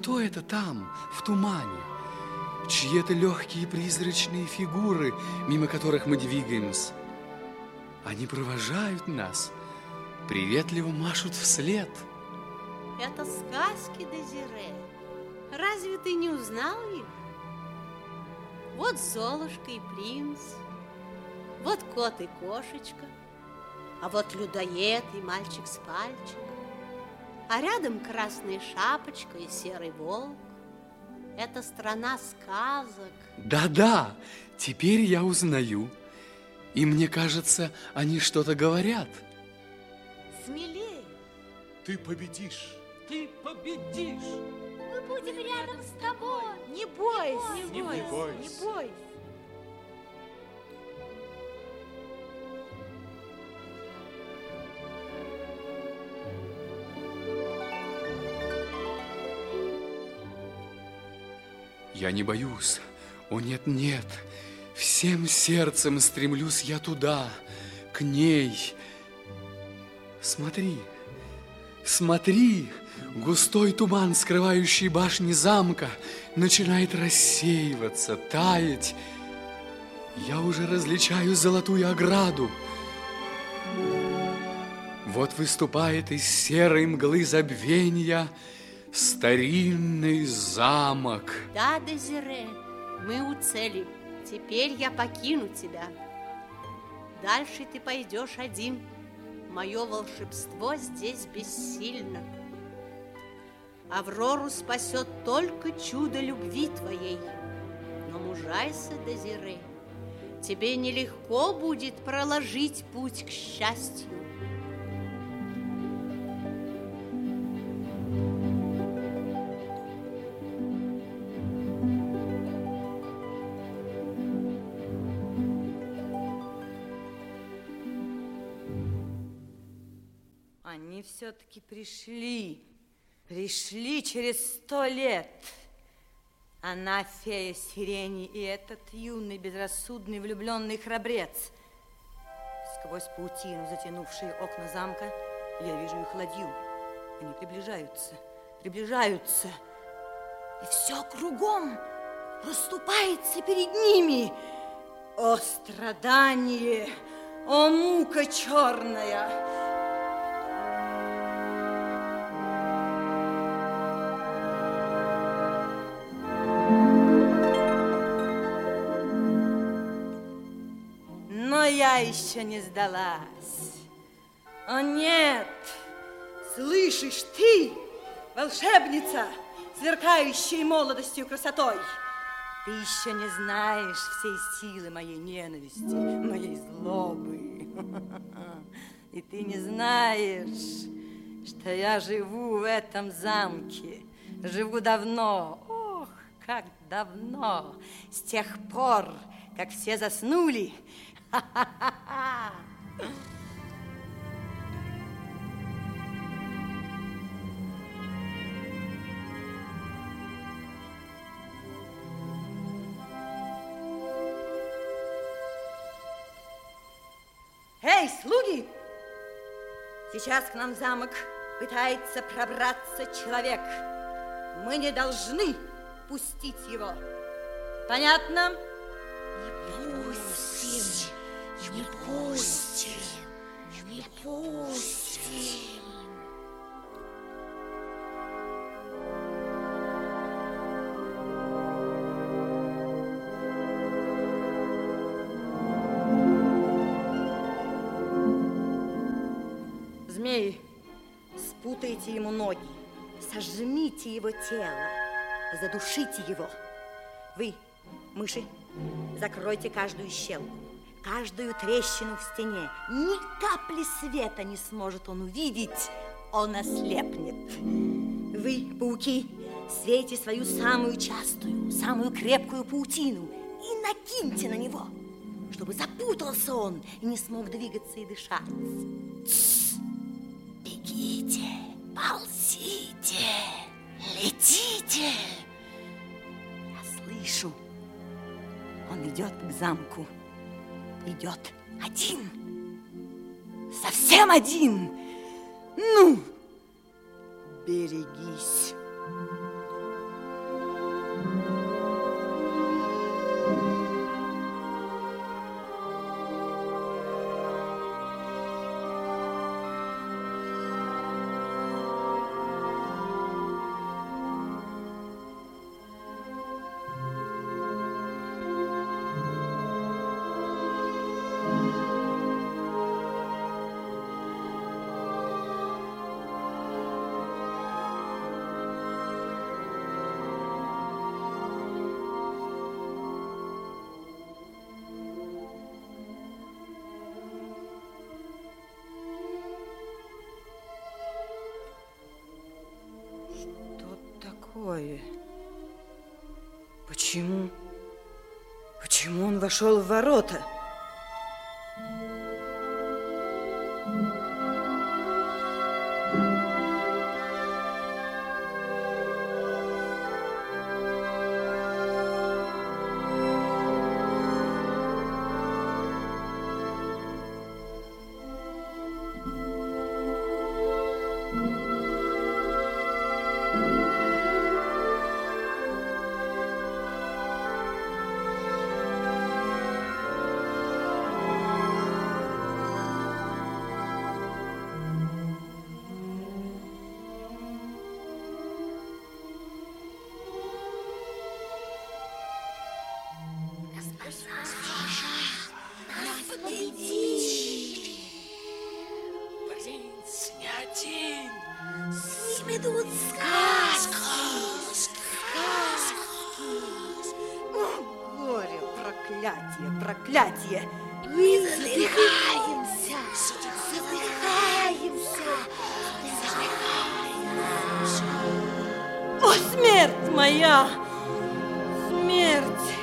кто это там, в тумане? Чьи это легкие призрачные фигуры, мимо которых мы двигаемся? Они провожают нас, приветливо машут вслед. Это сказки, Дезире. Разве ты не узнал их? Вот Золушка и принц, вот кот и кошечка, а вот людоед и мальчик с пальчик, а рядом красная шапочка и серый волк. Это страна сказок. Да-да, теперь я узнаю. И мне кажется, они что-то говорят. Смелее. Ты победишь. Ты победишь. Мы будем рядом с тобой. Не бойся, Не бойся. не бойся. Я не боюсь. О, нет-нет. Всем сердцем стремлюсь я туда, к ней. Смотри, смотри, густой туман, скрывающий башни замка, начинает рассеиваться, таять. Я уже различаю золотую ограду. Вот выступает из серой мглы забвенья старинный замок. Да, Дезире, мы у цели. Теперь я покину тебя. Дальше ты пойдешь один. Мое волшебство здесь бессильно. Аврору спасет только чудо любви твоей. Но мужайся, Дезире, тебе нелегко будет проложить путь к счастью. Они все-таки пришли через 100 лет. Она фея сирени, и этот юный, безрассудный, влюбленный храбрец. Сквозь паутину, затянувшие окна замка, я вижу их ладью. Они приближаются, и все кругом расступается перед ними. О, страдание! О, мука черная! Но я еще не сдалась. О, нет! Слышишь, ты, волшебница, сверкающая молодостью и красотой, ты еще не знаешь всей силы моей ненависти, моей злобы. И ты не знаешь, что я живу в этом замке. Живу давно, ох, как давно, с тех пор, как все заснули. Ха-ха-ха-ха! Эй, слуги! Сейчас к нам в замок пытается пробраться человек. Мы не должны пустить его. Понятно? Не пустим, не пустим, не пустим. Змеи, спутайте ему ноги, сожмите его тело, задушите его. Вы, мыши, закройте каждую щелку, каждую трещину в стене. Ни капли света не сможет он увидеть, он ослепнет. Вы, пауки, свейте свою самую частую, самую крепкую паутину и накиньте на него, чтобы запутался он и не смог двигаться и дышать. Бегите, ползите, летите. Я слышу, он идет к замку, идет один, совсем один. Ну, берегись. такое? Почему? Почему он вошел в ворота? Принц не один. С ним идут сказки. О, горе, проклятие, проклятие! Мы задыхаемся. О, смерть моя! Смерть!